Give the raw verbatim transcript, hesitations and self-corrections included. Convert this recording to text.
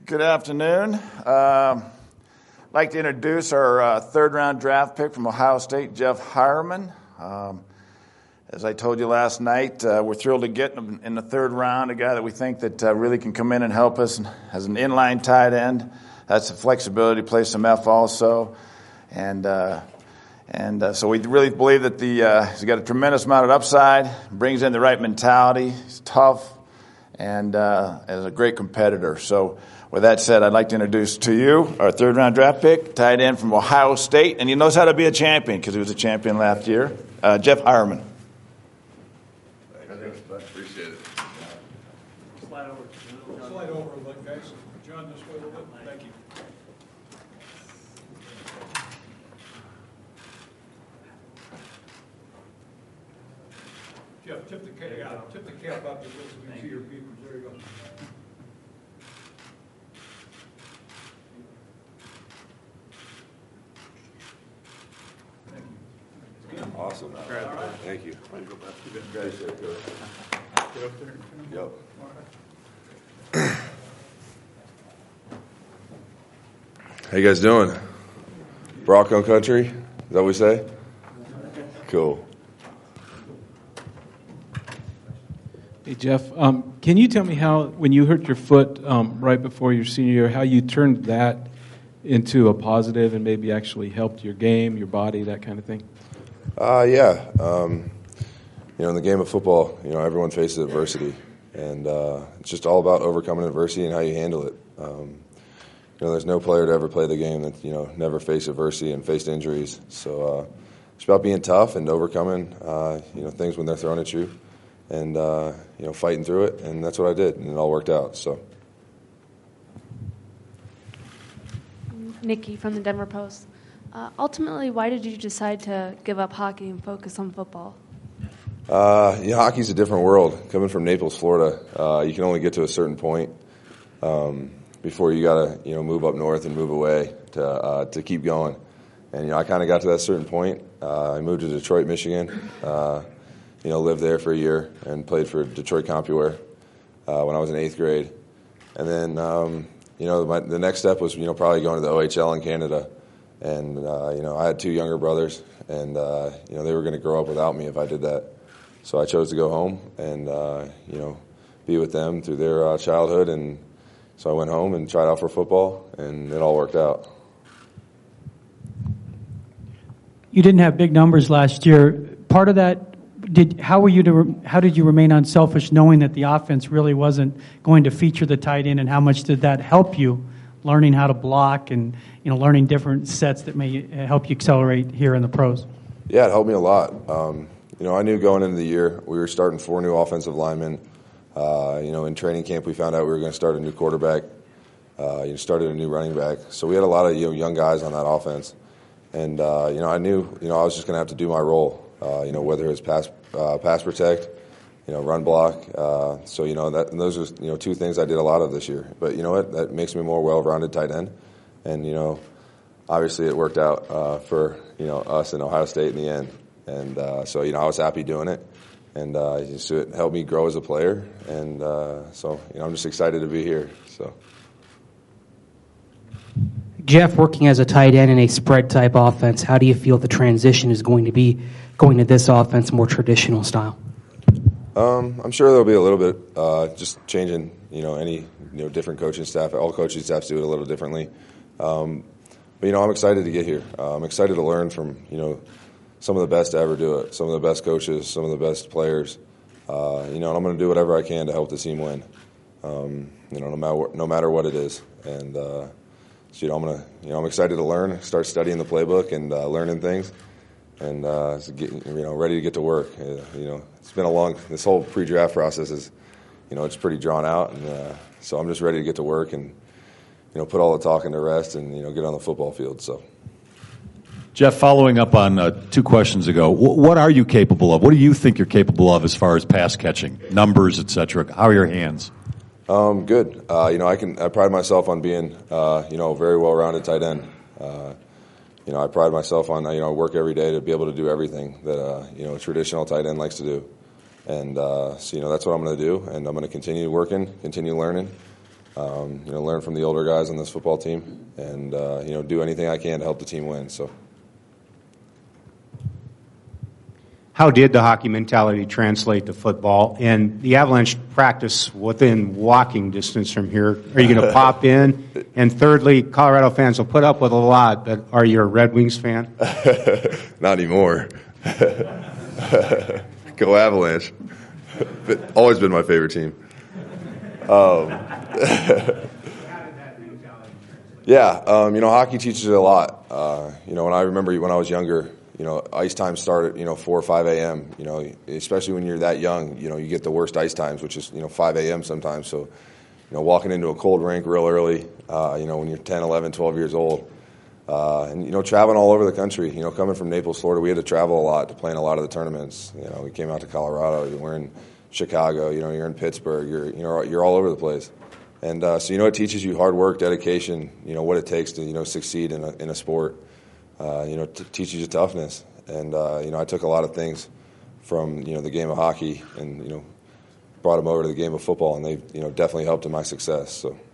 Good afternoon. Um, I'd like to introduce our uh, third-round draft pick from Ohio State, Jeff Heuerman. Um, as I told you last night, uh, we're thrilled to get in, in the third round a guy that we think that uh, really can come in and help us as an inline tight end. That's the flexibility, play some F also, and uh, and uh, so we really believe that the uh, he's got a tremendous amount of upside, brings in the right mentality, he's tough, and uh, is a great competitor. So. With that said, I'd like to introduce to you our third-round draft pick, tight end from Ohio State, and he knows how to be a champion because he was a champion last year, uh, Jeff Heuerman. Thanks, bud. Appreciate it. Slide over. Slide over a little, guys. John, this way a little bit. Thank you. Jeff, tip the cap, yeah, tip the cap up just so we can see your papers. There you go. Awesome. All right. Thank you. Go back. Appreciate it, Coach. Get up there. Yep. How you guys doing? Bronco country? Is that what we say? Cool. Hey, Jeff, um, can you tell me how, when you hurt your foot um, right before your senior year, how you turned that into a positive and maybe actually helped your game, your body, that kind of thing? Uh, yeah. Um, you know, in the game of football, you know, everyone faces adversity, and uh, it's just all about overcoming adversity and how you handle it. Um, you know, there's no player to ever play the game that, you know, never faced adversity and faced injuries. So uh, it's about being tough and overcoming, uh, you know, things when they're thrown at you, and uh, you know, fighting through it. And that's what I did, and it all worked out. So. Nikki from the Denver Post. Uh, ultimately, why did you decide to give up hockey and focus on football? Uh, yeah, hockey's a different world. Coming from Naples, Florida, uh, you can only get to a certain point um, before you gotta, you know, move up north and move away to uh, to keep going. And you know, I kind of got to that certain point. Uh, I moved to Detroit, Michigan. Uh, you know, lived there for a year and played for Detroit CompuWare uh, when I was in eighth grade. And then, um, you know, my, the next step was, you know, probably going to the O H L in Canada. And, uh, you know, I had two younger brothers, and, uh, you know, they were going to grow up without me if I did that. So I chose to go home and, uh, you know, be with them through their uh, childhood. And so I went home and tried out for football, and it all worked out. You didn't have big numbers last year. Part of that, did how were you to how did you remain unselfish, knowing that the offense really wasn't going to feature the tight end, and how much did that help you? Learning how to block and, you know, learning different sets that may help you accelerate here in the pros? Yeah, it helped me a lot. Um, you know, I knew going into the year we were starting four new offensive linemen. Uh, you know, in training camp we found out we were going to start a new quarterback. Uh, you know, started a new running back. So we had a lot of, you know, young guys on that offense. And, uh, you know, I knew, you know, I was just going to have to do my role, uh, you know, whether it was pass, uh, pass protect, you know, run block. Uh, so, you know, that, and those are, you know, two things I did a lot of this year. But, you know what, that makes me a more well-rounded tight end. And, you know, obviously it worked out uh, for, you know, us in Ohio State in the end. And uh, so, you know, I was happy doing it. And uh, just, it helped me grow as a player. And uh, so, you know, I'm just excited to be here. So. Jeff, working as a tight end in a spread-type offense, how do you feel the transition is going to be going to this offense, more traditional style? Um, I'm sure there'll be a little bit, uh, just changing, you know, any, you know, different coaching staff. All coaching staffs do it a little differently. Um, but, you know, I'm excited to get here. Uh, I'm excited to learn from, you know, some of the best to ever do it, some of the best coaches, some of the best players. Uh, you know, and I'm going to do whatever I can to help the team win, um, you know, no matter, what, no matter what it is. And, uh, so, you know, I'm going to, you know, I'm excited to learn, start studying the playbook and uh, learning things. And, uh, get, you know, ready to get to work. Uh, you know, it's been a long, this whole pre-draft process is, you know, it's pretty drawn out. And uh, so I'm just ready to get to work and, you know, put all the talking to rest and, you know, get on the football field. So, Jeff, following up on uh, two questions ago, wh- what are you capable of? What do you think you're capable of as far as pass catching, numbers, et cetera? How are your hands? Um, good. Uh, you know, I can, I pride myself on being, uh, you know, a very well-rounded tight end. Uh, You know, I pride myself on, you know, I work every day to be able to do everything that, uh, you know, a traditional tight end likes to do. And uh, so, you know, that's what I'm going to do. And I'm going to continue working, continue learning. um, you know, learn from the older guys on this football team, and uh, you know, do anything I can to help the team win. So. How did the hockey mentality translate to football? And the Avalanche practice within walking distance from here. Are you going to pop in? And thirdly, Colorado fans will put up with a lot, but are you a Red Wings fan? Not anymore. Go Avalanche. But always been my favorite team. Um, yeah, um, you know, hockey teaches you a lot. Uh, you know, when I remember when I was younger, you know, ice time started, you know, four or five a.m., you know, especially when you're that young, you know, you get the worst ice times, which is, you know, five a.m. sometimes. So, you know, walking into a cold rink real early, uh, you know, when you're ten, eleven, twelve years old, uh, and, you know, traveling all over the country, you know, coming from Naples, Florida, we had to travel a lot to play in a lot of the tournaments. You know, we came out to Colorado, we're in Chicago, you know, you're in Pittsburgh, you're, you know, you're all over the place. And uh, so, you know, it teaches you hard work, dedication, you know, what it takes to, you know, succeed in a, in a sport. Uh, you know, t- teaches you toughness. And, uh, you know, I took a lot of things from, you know, the game of hockey and, you know, brought them over to the game of football, and they've, you know, definitely helped in my success. So.